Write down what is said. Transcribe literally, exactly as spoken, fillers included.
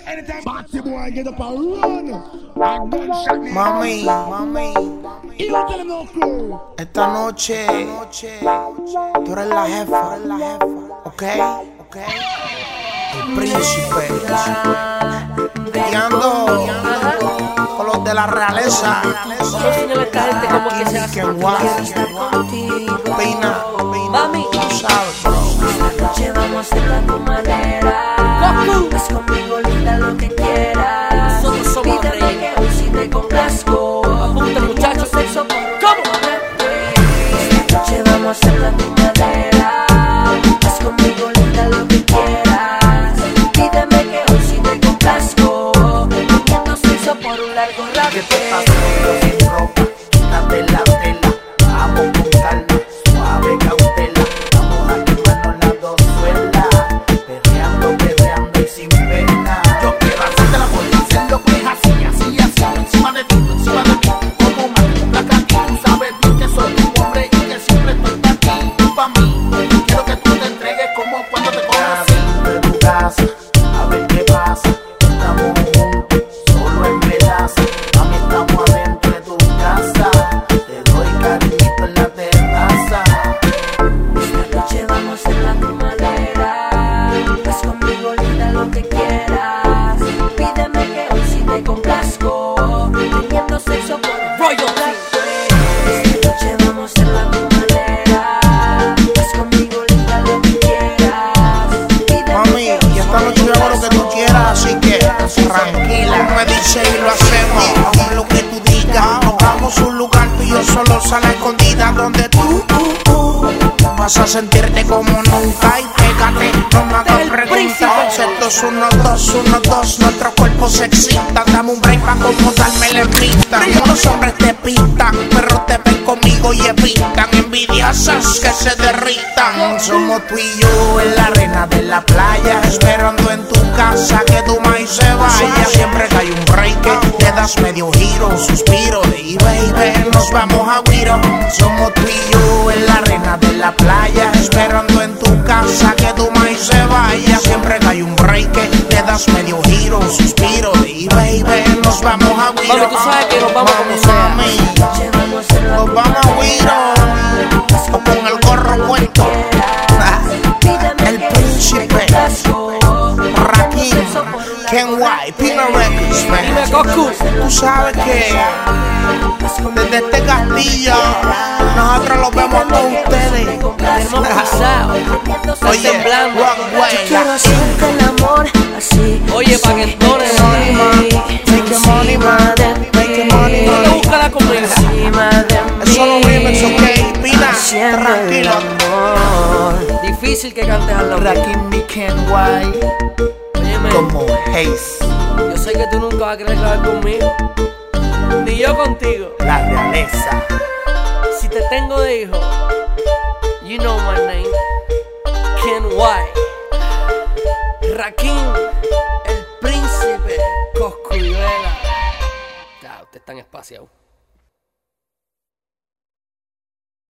Batty boy get up and run. Mami, mami, Y no tell them no clue. esta noche tú eres la jefa, eres la jefa, ¿ok? ¿ok? El príncipe, y ando con los de la realeza. Vamos a enseñarle a esta gente cómo que se hace. Quiero estar contigo. Pina, pina, Mami, tú sabes, bro. Esta noche vamos a hacerlo a tu manera. Goku. Haz conmigo linda lo que quieras. Nosotros somos Pídeme reyes. que hoy sí te complazco. Apunta, muchachos. Sexo por un ¿Cómo? Esta noche vamos a hacerlo a tu manera. Haz conmigo linda lo que quieras. Pídeme que hoy sí te complazco. Teniendo sexo por un largo rato. ¿Qué te pasó? Sin ropa, quítate la tela. Vamos con calma, suave cautela. Vamos a quemarnos las dos suelas. Perreando, perreando y sin pena. Yo quiero hacerte la vuelta, hacer lo que es así, así, así. Encima de ti, encima de mí. Como una placa aquí, tú sabes bien que soy tu hombre y que siempre estoy para ti, tú para mí. Quiero que tú te entregues como cuando te conocí. De tu casa, a ver qué pasa. Estamos juntos, solo en pedazo. Mami, estamos adentro de tu casa. Te doy cariñito en la terraza. Esta noche vamos a hacerlo a tu manera. Haz conmigo linda lo que quieras. Pídeme que hoy sí te complazco. Teniendo sexo por un Royalty. Esta noche vamos a hacerlo a tu manera. Haz conmigo linda lo que quieras. Pídeme Mami, que hoy y sí esta te noche yo hago lo que tú complazco. quieras, así que tranquila. Me dice y lo hacemos, haz lo que tú digas. Nos vamos a un lugar tú y yo solo sala escondida donde tú, tú, tú vas a sentirte como nunca y pégate, no me hagas preguntas. Esto es uno, dos, uno, dos, nuestro cuerpo se excita. Dame un break pa' como darme la pista. Los hombres te pintan, pero te ven conmigo y evitan envidiosas que se derritan. Somos tú y yo en la arena de la playa, esperando en tu casa que tu maíz se vaya. Siempre que hay un break, te das medio giro, un suspiro y baby, nos vamos a Guiro. Somos tú y yo en la arena de la playa, esperando en tu casa que tu maíz se vaya. Siempre que hay un break, te das medio giro, un suspiro y baby, nos vamos a Guiro. Mami, tú sabes que nos vamos como sea. Mami, Esta noche vamos a hacerlo a nos tu vamos a Guiro o con el gorro puesto. Pídeme El que hoy sí te príncipe, complazco. Rakim, Ken White, Pina Records, Dime, man. Goku. Tú sabes que desde este castillo nosotros los vemos a todos ustedes. Tenemos pisado. Oye, temblando. Rockway, Quiero hacerte el amor así. Oye, pa' que entones, así, make it money, man. Make it money, No te man. busca la comida. encima de mí. Es solo remix, ok. Pina, Haciendo tranquilo. el amor. Difícil que cantes al lado mío. Rakim y Ken White Óyeme, como Haze, yo sé que tú nunca vas a querer acabar conmigo. Ni yo contigo. la realeza. Si te tengo de hijo, you know my name. Ken White. Rakim, el príncipe Cosculluela. Ya, ustedes están espaciados.